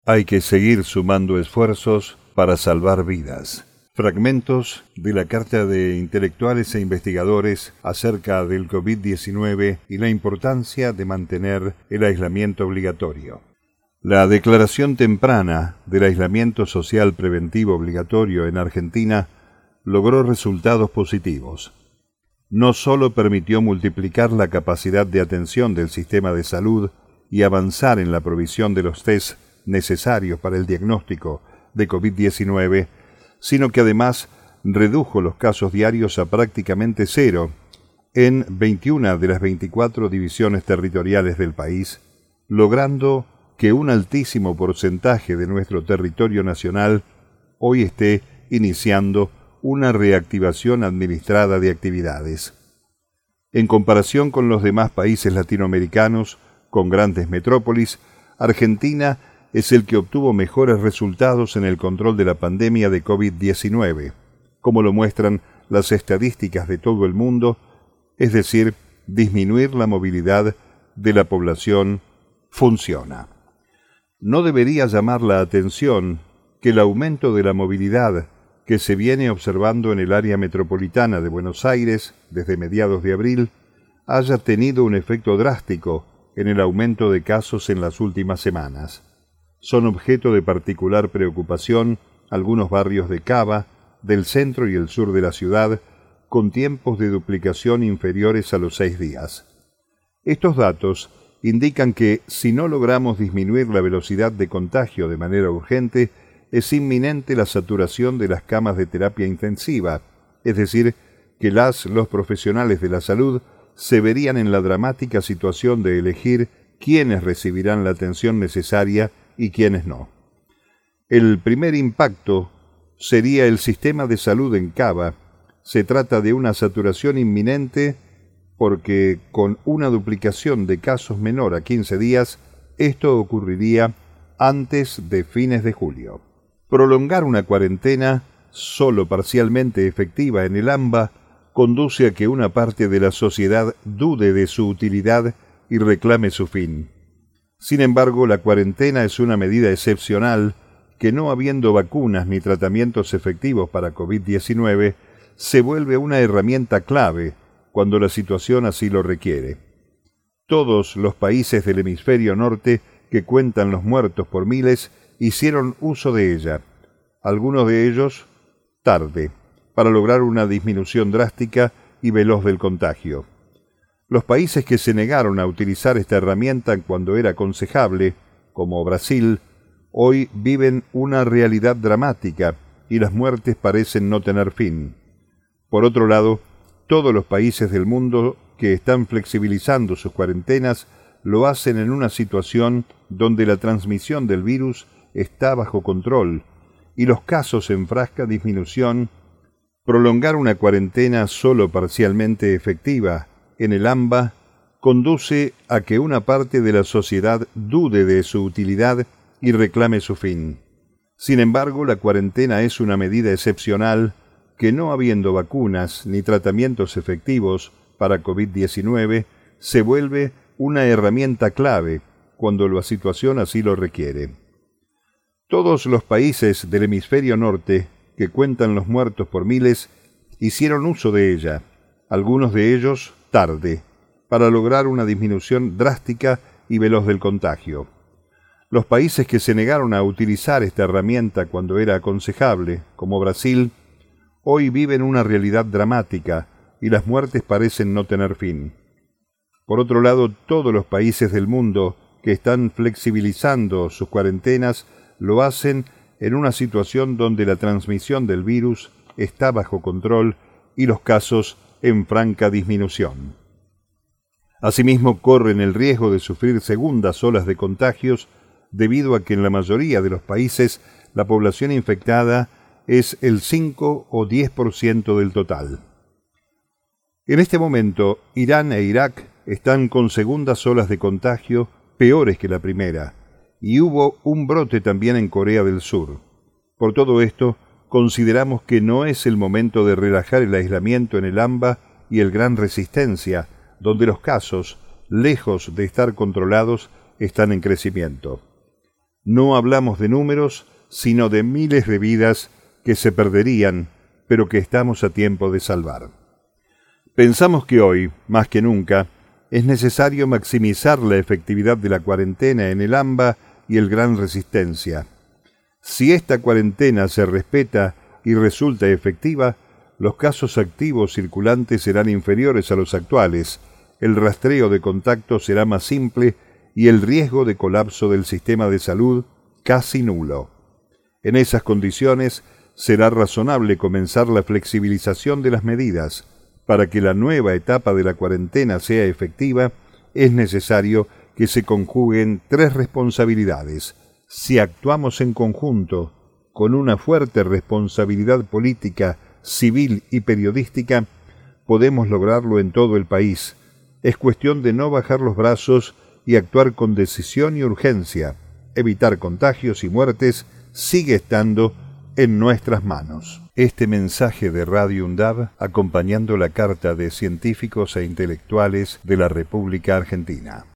Hay que seguir sumando esfuerzos para salvar vidas. Fragmentos de la Carta de Intelectuales e Investigadores acerca del COVID-19 y la importancia de mantener el aislamiento obligatorio. La declaración temprana del aislamiento social preventivo obligatorio en Argentina logró resultados positivos. No solo permitió multiplicar la capacidad de atención del sistema de salud y avanzar en la provisión de los test necesarios para el diagnóstico de COVID-19, sino que además redujo los casos diarios a prácticamente cero en 21 de las 24 divisiones territoriales del país, logrando que un altísimo porcentaje de nuestro territorio nacional hoy esté iniciando una reactivación administrada de actividades. En comparación con los demás países latinoamericanos con grandes metrópolis, Argentina es el que obtuvo mejores resultados en el control de la pandemia de COVID-19, como lo muestran las estadísticas de todo el mundo, es decir, disminuir la movilidad de la población funciona. No debería llamar la atención que el aumento de la movilidad que se viene observando en el área metropolitana de Buenos Aires desde mediados de abril haya tenido un efecto drástico en el aumento de casos en las últimas semanas. Son objeto de particular preocupación algunos barrios de Cava, del centro y el sur de la ciudad, con tiempos de duplicación inferiores a los 6 días. Estos datos indican que, si no logramos disminuir la velocidad de contagio de manera urgente, es inminente la saturación de las camas de terapia intensiva, es decir, que los profesionales de la salud se verían en la dramática situación de elegir quiénes recibirán la atención necesaria y quiénes no. El primer impacto sería el sistema de salud en Cava. Se trata de una saturación inminente porque con una duplicación de casos menor a 15 días, esto ocurriría antes de fines de julio. Prolongar una cuarentena solo parcialmente efectiva en el AMBA conduce a que una parte de la sociedad dude de su utilidad y reclame su fin. Sin embargo, la cuarentena es una medida excepcional que, no habiendo vacunas ni tratamientos efectivos para COVID-19, se vuelve una herramienta clave cuando la situación así lo requiere. Todos los países del hemisferio norte que cuentan los muertos por miles hicieron uso de ella, algunos de ellos tarde, para lograr una disminución drástica y veloz del contagio. Los países que se negaron a utilizar esta herramienta cuando era aconsejable, como Brasil, hoy viven una realidad dramática y las muertes parecen no tener fin. Por otro lado, todos los países del mundo que están flexibilizando sus cuarentenas lo hacen en una situación donde la transmisión del virus está bajo control y los casos en franca disminución. Prolongar una cuarentena solo parcialmente efectiva en el AMBA conduce a que una parte de la sociedad dude de su utilidad y reclame su fin. Sin embargo, la cuarentena es una medida excepcional que, no habiendo vacunas ni tratamientos efectivos para COVID-19, se vuelve una herramienta clave cuando la situación así lo requiere. Todos los países del hemisferio norte que cuentan los muertos por miles hicieron uso de ella, algunos de ellos tarde, para lograr una disminución drástica y veloz del contagio. Los países que se negaron a utilizar esta herramienta cuando era aconsejable, como Brasil, hoy viven una realidad dramática y las muertes parecen no tener fin. Por otro lado, todos los países del mundo que están flexibilizando sus cuarentenas lo hacen en una situación donde la transmisión del virus está bajo control y los casos en franca disminución. Asimismo, corren el riesgo de sufrir segundas olas de contagios debido a que en la mayoría de los países la población infectada es el 5 o 10% del total. En este momento, Irán e Irak están con segundas olas de contagio peores que la primera, y hubo un brote también en Corea del Sur. Por todo esto, consideramos que no es el momento de relajar el aislamiento en el AMBA y el Gran Resistencia, donde los casos, lejos de estar controlados, están en crecimiento. No hablamos de números, sino de miles de vidas que se perderían, pero que estamos a tiempo de salvar. Pensamos que hoy, más que nunca, es necesario maximizar la efectividad de la cuarentena en el AMBA y el Gran Resistencia. Si esta cuarentena se respeta y resulta efectiva, los casos activos circulantes serán inferiores a los actuales, el rastreo de contactos será más simple y el riesgo de colapso del sistema de salud casi nulo. En esas condiciones, será razonable comenzar la flexibilización de las medidas. Para que la nueva etapa de la cuarentena sea efectiva, es necesario que se conjuguen tres responsabilidades. Si actuamos en conjunto, con una fuerte responsabilidad política, civil y periodística, podemos lograrlo en todo el país. Es cuestión de no bajar los brazos y actuar con decisión y urgencia. Evitar contagios y muertes sigue estando en nuestras manos. Este mensaje de Radio UNDAV acompañando la Carta de Científicos e Intelectuales de la República Argentina.